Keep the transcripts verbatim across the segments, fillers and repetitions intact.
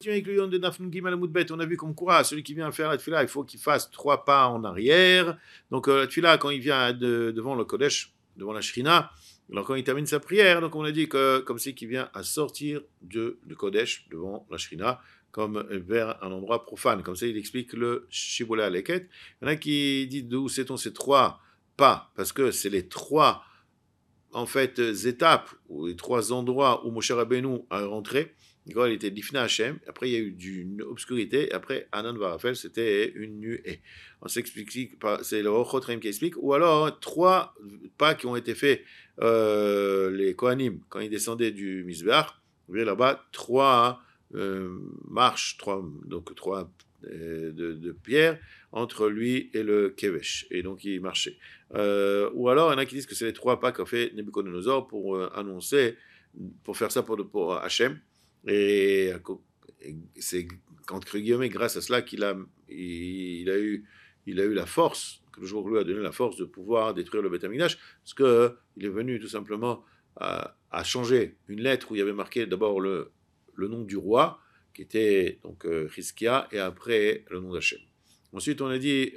continue avec le yon de Dafn Gimel Amud Bet. On a vu comme quoi celui qui vient faire la tefila, il faut qu'il fasse trois pas en arrière. Donc euh, la tefila, quand il vient de, devant le Kodesh, devant la Shrina, alors quand il termine sa prière, donc on a dit que comme c'est qu'il vient à sortir de, de Kodesh devant la Shrina, comme vers un endroit profane. Comme ça, il explique le Shibboleh Aleket. Il y en a qui disent d'où sait-on ces trois pas, parce que c'est les trois en fait étapes ou les trois endroits où Moshe Rabbeinu a rentré. Il était Lifna Hashem, après il y a eu une obscurité, après Anan Varafel, c'était une nuée. On s'explique, c'est le Rochotreim qui explique, ou alors trois pas qui ont été faits, euh, les Kohanim, quand ils descendaient du Mizbeach, vous voyez là-bas, trois euh, marches, trois, donc trois euh, de, de pierres entre lui et le Kevesh, et donc il marchait. Euh, ou alors il y en a qui disent que c'est les trois pas qu'a fait Nebuchadnezzar pour euh, annoncer, pour faire ça pour, pour Hachem. Et c'est entre guillemets grâce à cela qu'il a, il a eu, il a eu la force, que le jour lui a donné la force de pouvoir détruire le Beth Amikdash, parce que il est venu tout simplement à, à changer une lettre où il y avait marqué d'abord le, le nom du roi, qui était donc euh, Chizkia, et après le nom d'Hachem. Ensuite, on a dit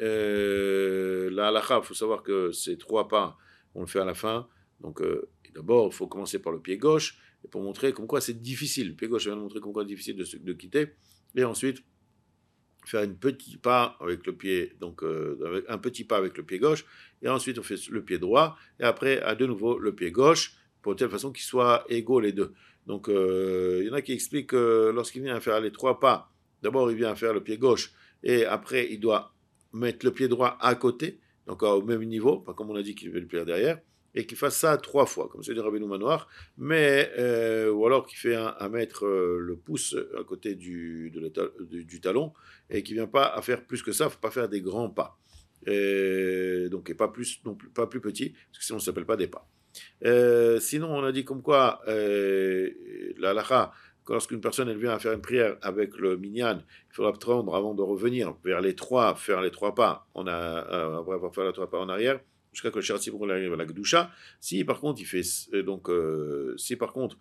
euh, la halakha, il faut savoir que ces trois pas, on le fait à la fin. Donc, euh, d'abord, il faut commencer par le pied gauche, et pour montrer comme quoi c'est difficile. Le pied gauche vient de montrer comme quoi c'est difficile de, de quitter. Et ensuite, faire un petit pas avec le pied, donc euh, avec un petit pas avec le pied gauche. Et ensuite, on fait le pied droit. Et après, à de nouveau, le pied gauche, pour telle façon qu'ils soient égaux les deux. Donc, euh, il y en a qui expliquent que lorsqu'il vient faire les trois pas, d'abord, il vient faire le pied gauche. Et après, il doit mettre le pied droit à côté, donc au même niveau, pas comme on a dit qu'il veut le pied derrière, et qu'il fasse ça trois fois, comme c'est du Rabbeinu Manoach, mais, euh, ou alors qu'il fait un, à mettre euh, le pouce à côté du, de ta, du, du talon, et qu'il ne vient pas à faire plus que ça, il ne faut pas faire des grands pas. Et donc, et pas plus, non plus, pas plus petit, parce que sinon, ça ne s'appelle pas des pas. Euh, sinon, on a dit comme quoi, euh, la halakha, lorsqu'une personne elle vient à faire une prière avec le minyan, il faudra attendre avant de revenir vers les trois, faire les trois pas, on a, euh, avoir faire les trois pas en arrière, jusqu'à que le Shir Tzibur arrive à la Kedusha. Si par contre il fait euh, donc euh, si par contre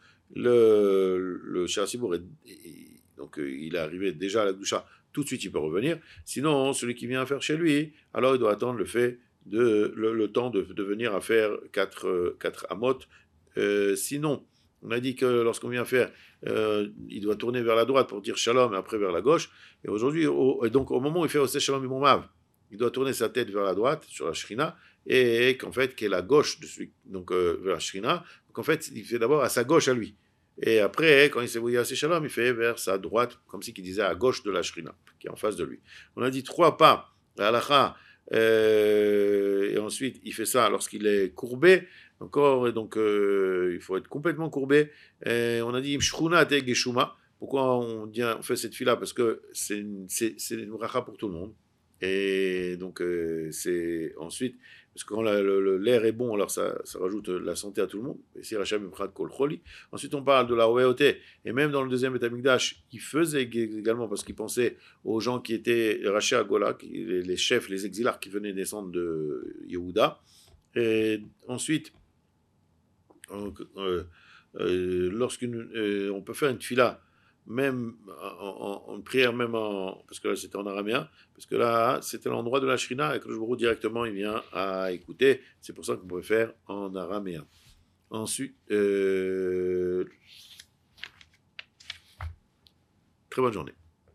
le le Shir Tzibur est, donc euh, il est arrivé déjà à la Kedusha, tout de suite il peut revenir. Sinon celui qui vient faire chez lui, alors il doit attendre le fait de le, le temps de, de venir à faire quatre euh, quatre amot. Euh, sinon on a dit que lorsqu'on vient faire, euh, il doit tourner vers la droite pour dire shalom et après vers la gauche. Et aujourd'hui, au, et donc au moment où il fait aussi shalom imoumav, il doit tourner sa tête vers la droite sur la shrina et qu'en fait, qui est la gauche de celui, donc euh, vers la shrina. Donc en fait, il fait d'abord à sa gauche à lui. Et après, quand il s'est voué à ses shalom, il fait vers sa droite, comme si il disait à gauche de la shrina, qui est en face de lui. On a dit trois pas, la halakha, euh, et ensuite il fait ça lorsqu'il est courbé. Encore, et donc euh, il faut être complètement courbé. Et on a dit Shchuna te Geshuma. Pourquoi on, dit, on fait cette fille-là? Parce que c'est une, c'est, c'est une bracha pour tout le monde. Et donc euh, c'est ensuite, parce que quand la, le, l'air est bon, alors ça, ça rajoute la santé à tout le monde. Et si Rachab Ibrat Kol Choli. Ensuite on parle de la royauté. Et même dans le deuxième Beth Amikdash, il faisait également parce qu'il pensait aux gens qui étaient Rachab Gola, les, les chefs, les exilarques qui venaient descendre de Yehuda. Et ensuite, Donc, euh, euh, lorsqu'une, euh, on peut faire une tfila, même en, en, en prière, même en, parce que là c'était en araméen, parce que là c'était l'endroit de la shrina et que le jour directement il vient à écouter. C'est pour ça qu'on peut faire en araméen. Ensuite, euh, très bonne journée.